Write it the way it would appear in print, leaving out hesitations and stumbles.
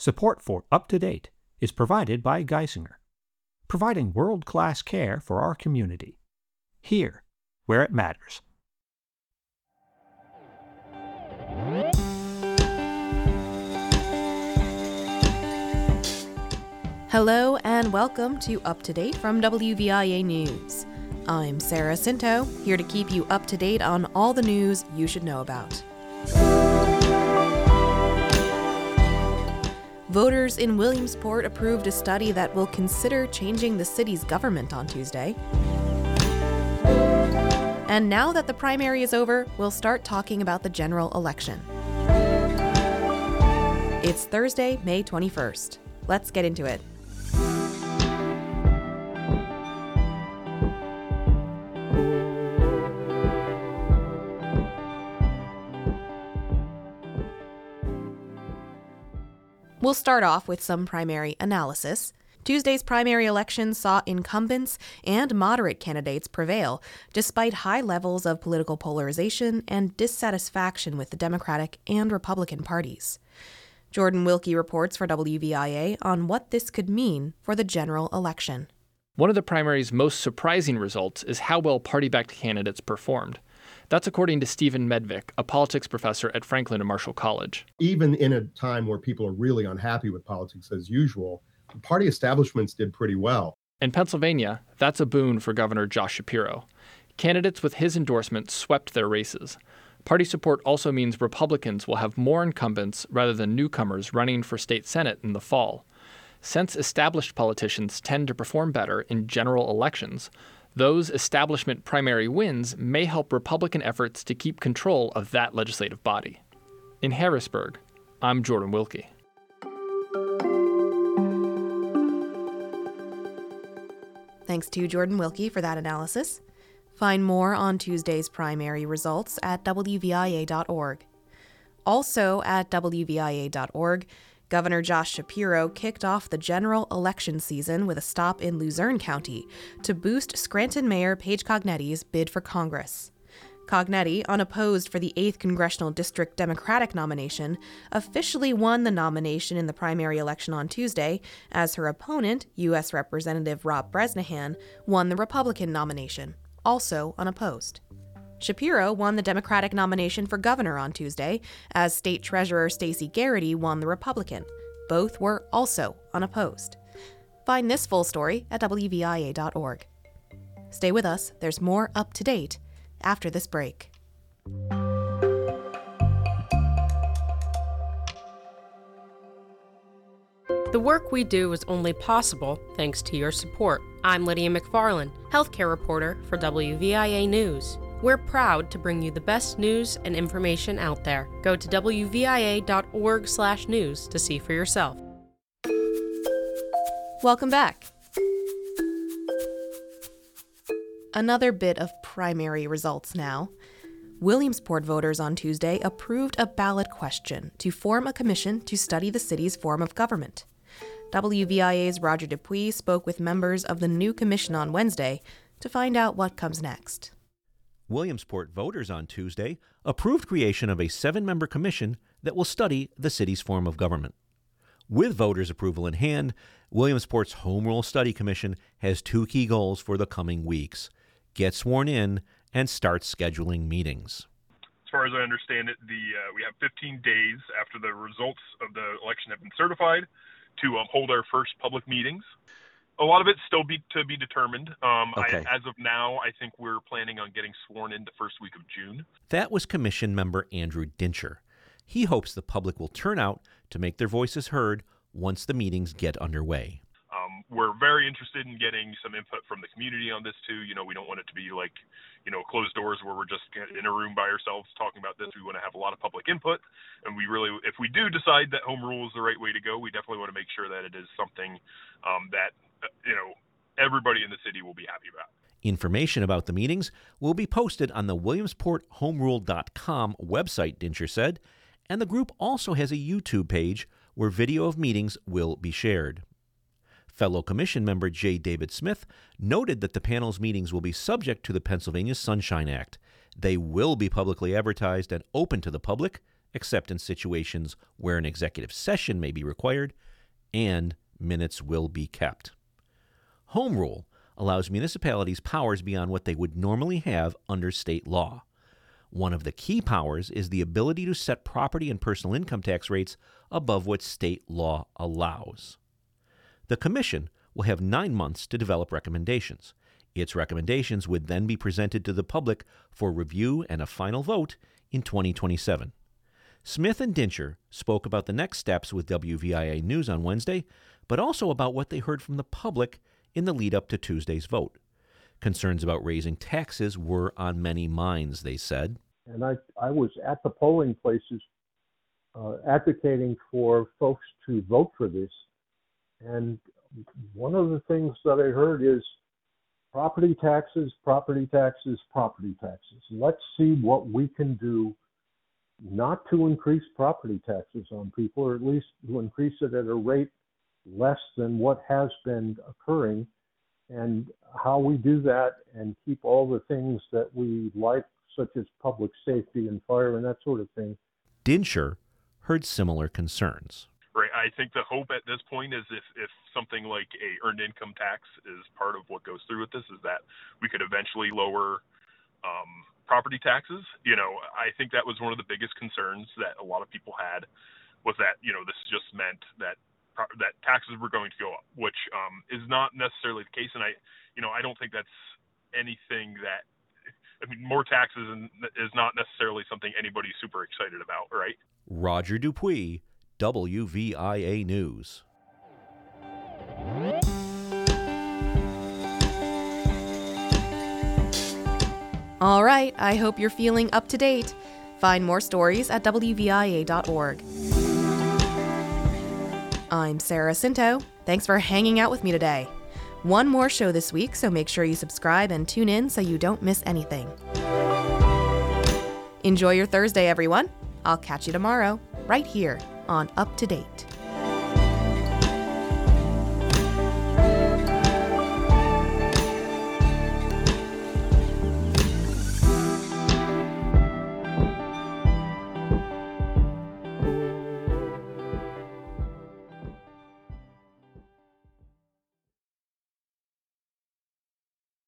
Support for Up to Date is provided by Geisinger, providing world-class care for our community, here where it matters. Hello and welcome to Up to Date from WVIA News. I'm Sarah Cinto, here to keep you up to date on all the news you should know about. Voters in Williamsport approved a study that will consider changing the city's government on Tuesday. And now that the primary is over, we'll start talking about the general election. It's Thursday, May 21st. Let's get into it. We'll start off with some primary analysis. Tuesday's primary election saw incumbents and moderate candidates prevail, despite high levels of political polarization and dissatisfaction with the Democratic and Republican parties. Jordan Wilkie reports for WVIA on what this could mean for the general election. One of the primary's most surprising results is how well party-backed candidates performed. That's according to Stephen Medvick, a politics professor at Franklin and Marshall College. Even in a time where people are really unhappy with politics as usual, the party establishments did pretty well. In Pennsylvania, that's a boon for Governor Josh Shapiro. Candidates with his endorsement swept their races. Party support also means Republicans will have more incumbents rather than newcomers running for state senate in the fall. Since established politicians tend to perform better in general elections, those establishment primary wins may help Republican efforts to keep control of that legislative body. In Harrisburg, I'm Jordan Wilkie. Thanks to Jordan Wilkie for that analysis. Find more on Tuesday's primary results at WVIA.org. Also at WVIA.org, Governor Josh Shapiro kicked off the general election season with a stop in Luzerne County to boost Scranton Mayor Paige Cognetti's bid for Congress. Cognetti, unopposed for the 8th Congressional District Democratic nomination, officially won the nomination in the primary election on Tuesday, as her opponent, U.S. Representative Rob Bresnahan, won the Republican nomination, also unopposed. Shapiro won the Democratic nomination for governor on Tuesday, as State Treasurer Stacey Garrity won the Republican. Both were also unopposed. Find this full story at WVIA.org. Stay with us, there's more up to date after this break. The work we do is only possible thanks to your support. I'm Lydia McFarland, healthcare reporter for WVIA News. We're proud to bring you the best news and information out there. Go to WVIA.org/news to see for yourself. Welcome back. Another bit of primary results now. Williamsport voters on Tuesday approved a ballot question to form a commission to study the city's form of government. WVIA's Roger Dupuis spoke with members of the new commission on Wednesday to find out what comes next. Williamsport voters on Tuesday approved creation of a 7-member commission that will study the city's form of government. With voters' approval in hand, Williamsport's Home Rule Study Commission has 2 key goals for the coming weeks: get sworn in and start scheduling meetings. As far as I understand it, we have 15 days after the results of the election have been certified to hold our first public meetings. A lot of it's still to be determined. Okay. As of now, I think we're planning on getting sworn in the first week of June. That was Commission member Andrew Dincher. He hopes the public will turn out to make their voices heard once the meetings get underway. We're very interested in getting some input from the community on this too. We don't want it to be like, closed doors where we're just in a room by ourselves talking about this. We want to have a lot of public input. And if we do decide that home rule is the right way to go, we definitely want to make sure that it is something that everybody in the city will be happy about. Information about the meetings will be posted on the WilliamsportHomeRule.com website, Dincher said, and the group also has a YouTube page where video of meetings will be shared. Fellow Commission member J. David Smith noted that the panel's meetings will be subject to the Pennsylvania Sunshine Act. They will be publicly advertised and open to the public except in situations where an executive session may be required, and minutes will be kept. Home rule allows municipalities powers beyond what they would normally have under state law. One of the key powers is the ability to set property and personal income tax rates above what state law allows. The Commission will have 9 months to develop recommendations. Its recommendations would then be presented to the public for review and a final vote in 2027. Smith and Dincher spoke about the next steps with WVIA News on Wednesday, but also about what they heard from the public in the lead up to Tuesday's vote. Concerns about raising taxes were on many minds, they said. And I was at the polling places advocating for folks to vote for this. And one of the things that I heard is property taxes, property taxes, property taxes. Let's see what we can do not to increase property taxes on people, or at least to increase it at a rate less than what has been occurring, and how we do that and keep all the things that we like, such as public safety and fire and that sort of thing. Dincher heard similar concerns. Right. I think the hope at this point is if something like a earned income tax is part of what goes through with this, is that we could eventually lower property taxes. You know, I think that was one of the biggest concerns that a lot of people had, was that, you know, this just meant that taxes were going to go up, which is not necessarily the case. And I don't think that's anything that, I mean, more taxes is not necessarily something anybody's super excited about, right? Roger Dupuis, WVIA News. All right, I hope you're feeling up to date. Find more stories at WVIA.org. I'm Sarah Cinto. Thanks for hanging out with me today. One more show this week, so make sure you subscribe and tune in so you don't miss anything. Enjoy your Thursday, everyone. I'll catch you tomorrow, right here on Up to Date.